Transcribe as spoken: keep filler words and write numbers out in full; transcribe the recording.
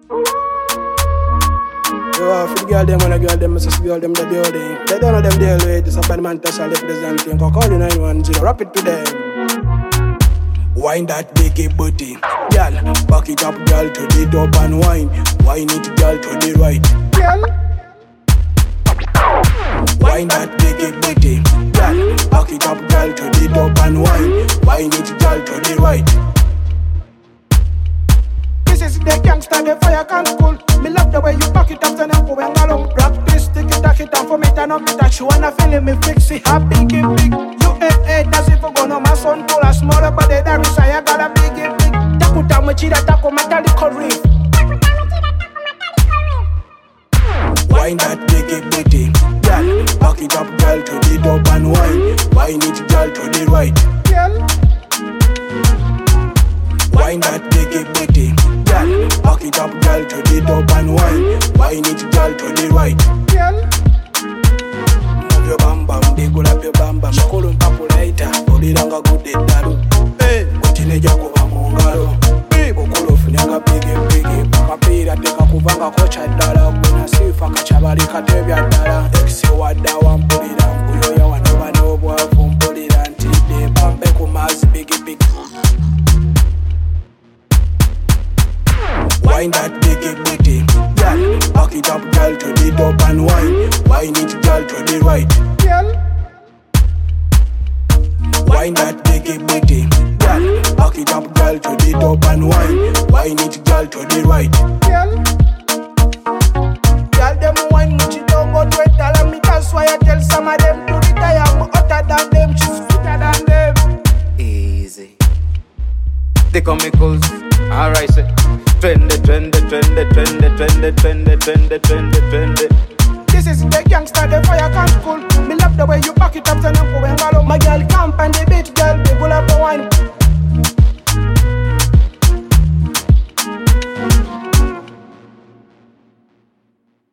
Yo, for the girl them, when the girl them, Missus Girl them, the building. They don't know them deal with this. A bad man touch, I representing. Call you nine one zero, rap it to them. Wine that biggie booty, girl. Back it up, girl, to the top and wine. Wine it, girl, to the right, girl. Wine that biggie booty, girl. Back it up, girl, to the top and wine. Wine it, girl, to the right. This is the gangster, the fire can school. Me love the way you back it up, then I'm going along. Practice, tick it, tack it down for me, turn up it, touch you wanna feel me, fix it, have big, big. You ain't eight, that's if you go no, my son pull a smaller body, there is I got a big, big. Taku tamu chida, taku metallic reef. Wine that biggie booty, girl. Back it up, girl, to the top and wine. Wine it, girl, to the right, girl. Wine that biggie booty, girl. Back it up, girl, to the top and wine. Wine it, girl, to the right, girl. Move your bam bam, they go up your bam bam. Makolo mpapo later, oliranga good daru. Hey, kutine jako bamongalo. Hey, bokolo funyanga biggie biggie. Mapira teka kuvanga kocha dala. Kuna sifa kachabali katebya dala. Eksi wada wampulira nkuyo ya wanoba n'obwavu mpulira ntide. Bambe kumazi biggie biggie. Wine that biggie booty, girl. Back it up, girl, to the top and wine. Wine it, girl, to the right, girl. Wine that biggie booty, girl. Back it up, girl, to the top and wine. Wine it, girl, to the right, girl. Girl, them wine much it don't go to it. Tell me that's why I tell some of them to retire. I'm hotter than them, she's fitter than them. Easy. They call me cool. Alright, say. Trendy, trendy, trendy, trendy, trendy, trendy, trendy, trendy, trendy. This is the gangster, the fire can school. Me love the way you back it up, then I'm